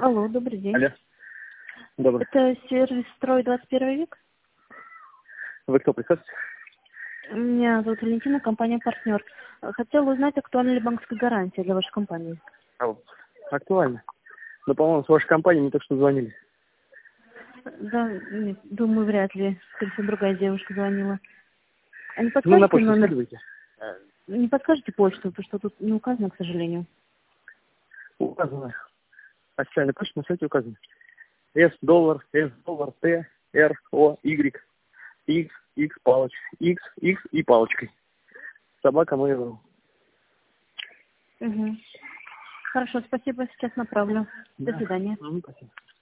Алло, добрый день. Алло. Добрый. Это сервис «Строй 21 век». Вы кто, представьте? Меня зовут Валентина, компания «Партнер». Хотела узнать, актуальна ли банковская гарантия для вашей компании. Актуально. Но, по-моему, с вашей компанией мне только что звонили. Да, нет, думаю, вряд ли. Скорее всего, другая девушка звонила. А не Ну, на подскажете почту номер? скидывайте. Не подскажете почту, потому что тут не указано, к сожалению. Указано. Официальная почта на сайте указана. S-доллар, Т, Р, О, Y, X палочкой, X и палочкой. Собака Mail.ru. Угу. Хорошо, спасибо, сейчас направлю. До Да. свидания. Спасибо.